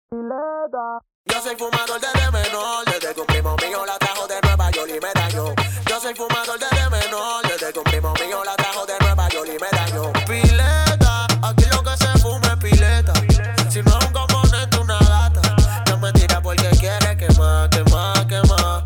Yo soy fumador desde menor, desde que un primo mío la trajo de Nueva York y me dañó. Yo soy fumador desde menor, desde que un primo mío la trajo de Nueva York y me dañó. Pileta, aquí lo que se fuma es pileta. Si no es un componente, una gata. No me tira porque quiere quemar, quemar, quemar.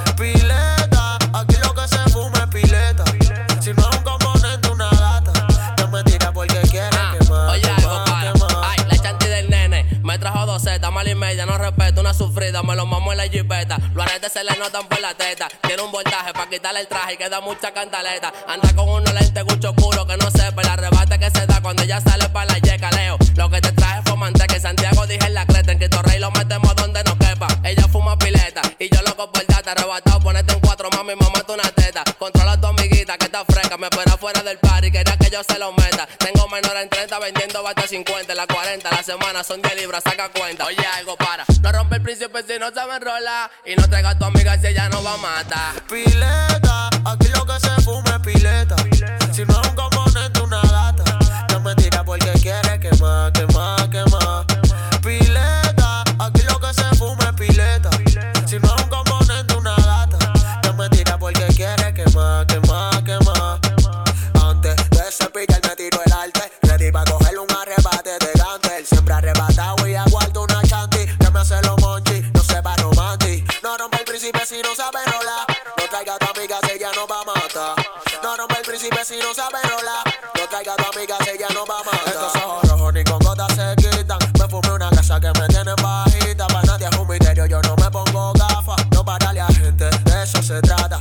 Pileta, aquí lo que se fuma es pileta. Si no es un componente, una gata. No me tira porque quiere quemar, oye, quemar, algo para. quemar. Ay, la chanti del nene me trajo 2 zetas, mal y media, no respeto, una sufrida, me lo mamo en la jipeta. Los aretes se le notan por la teta. Tiene un voltaje pa' quitarle el traje y queda mucha cantaleta. Anda con unos lentes gucho oscuro que no sepa el arrebate que se da cuando ella sale pa' la yeca, Leo. Lo que te traje fue manteca y Santiago dije en la creta. En Cristo Rey lo metemos donde no quepa. Ella fuma pileta y yo loco por data. Arrebatado, ponete en 4, mami, mamá, tú una teta. Controla a tu amiguita que está fresca. Me espera fuera del party, quería que yo se lo meta. Tengo menor en 30 vendiendo bata 50. La 40, la semana son 10 libras, saca cuenta. Oye, algo para. No rompe el príncipe si no sabe enrolar. Y no traiga a tu amiga si ella no va a matar. Pileta, aquí lo que se fuma es pileta. Si no es un componente, una gata. No me tira porque quiere quemar, quemar, quemar. Pileta, aquí lo que se fuma es pileta. Si no es un componente, una gata. No me tira porque quiere quemar, quemar, quemar. Antes de cepillar me tiro el arte. Ready pa' coger un arrebate de Gante. Él siempre arrebatado y aguardo una chanti. Que me hace los monchi, no sepa romanti. No rompe el príncipe si no sabe rolar. No traiga a tu amiga si ella no va a matar. No rompe el príncipe si no sabe rolar. No traiga a tu amiga si ella no va a matar. Estos ojos rojos ni con gotas se quitan. Me fumé una casa que me tiene bajita. Pa' nadie es un misterio, yo no me pongo gafas. No parale a gente, de eso se trata.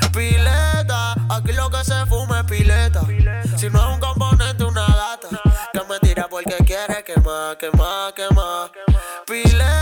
Pileta, aquí lo que se fuma es pileta. Si no es un componente, una gata. Que me tira porque quiere quemar, quemar, quemar. Pileta.